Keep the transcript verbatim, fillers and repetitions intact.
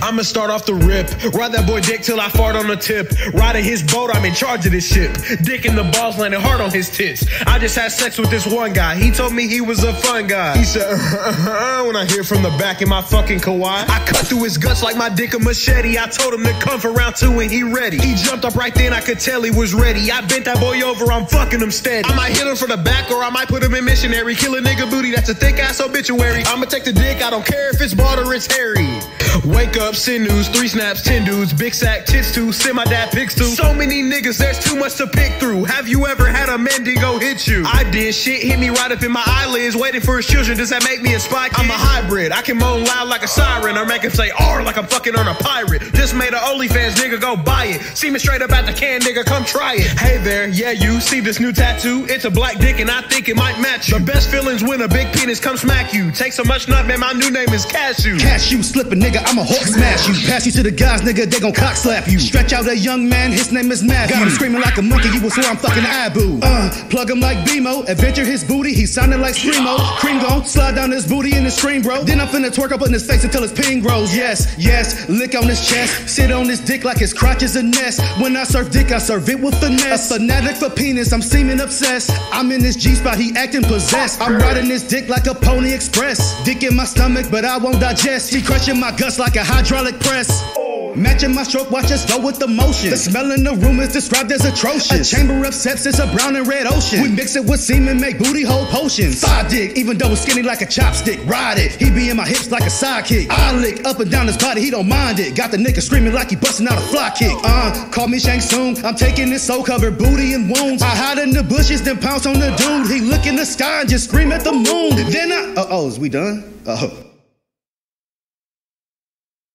I'ma start off the rip. Ride that boy dick till I fart on the tip. Riding his boat, I'm in charge of this ship. Dick in the balls landing hard on his tits. I just had sex with this one guy. He told me he was a fun guy. He said, uh, when I hear from the back in my fucking kawaii. I cut through his guts like my dick a machete. I told him to come for round two and he ready. He jumped up right then, I could tell he was ready. I bent that boy over, I'm fucking him steady. I might hit him from the back or I might put him in missionary. Kill a nigga booty, that's a thick ass obituary. I'ma take the dick, I don't care if it's bald or it's hairy. Wake up, send news, three snaps, ten dudes, big sack, tits too, send my dad pics too. So many niggas, there's too much to pick through. Have you ever had a Mendigo hit you? I did, shit hit me right up in my eyelids, waiting for his children. Does that make me a spy kid? I'm a hybrid, I can moan loud like a siren or make him say R like I'm fucking on a pirate. Just made a OnlyFans, nigga, go buy it. See me straight up at the can, nigga, come try it. Hey there, yeah, you see this new tattoo? It's a black dick and I think it might match you. The best feelings when a big penis come smack you. Take so much nut, man, my new name is Cashew. Cashew, slippin', nigga, I'm a Hulk smash you. Pass you to the guys, nigga, they gon' cock slap you. Stretch out a young man, his name is Matthew. Got him screaming like a monkey, you will swear I'm fucking Abu. Uh, plug him like BMO, adventure his booty, he sounded like Screamo. Cream gon' slide down his booty in the stream, bro. Then I'm finna twerk up in his face until his ping grows. Yes, yes, lick on his chest, sit on his dick like his crotch is a nest. When I serve dick, I serve it with finesse. A fanatic for penis, I'm seeming obsessed. I'm in this G-spot, he acting possessed. I'm riding this dick like a Pony Express. Dick in my stomach, but I won't digest. He crushing my guts like a hydraulic press. Matching my stroke, watch us go with the motion. The smell in the room is described as atrocious. A chamber of sepsis, a brown and red ocean. We mix it with semen, make booty hole potions. Side dick, even though it's skinny like a chopstick. Ride it, he be in my hips like a sidekick. I lick up and down his body, he don't mind it. Got the nigga screaming like he busting out a fly kick. Uh, call me Shang Tsung, I'm taking his soul covered booty and wounds. I hide in the bushes, then pounce on the dude. He look in the sky and just scream at the moon. Then I, uh oh, is we done? Oh.